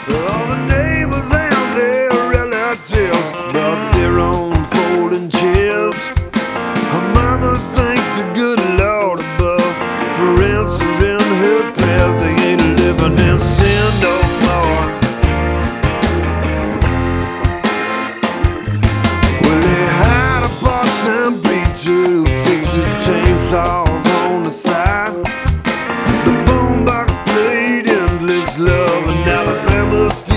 All the neighbors and their relatives brought their own folding chairs. Her mama thanked the good Lord above for answering her prayers. They ain't living in sin no more. Well, they had a part-time preacher who fixes chainsaws on the side. The boombox played endless love and Alabama's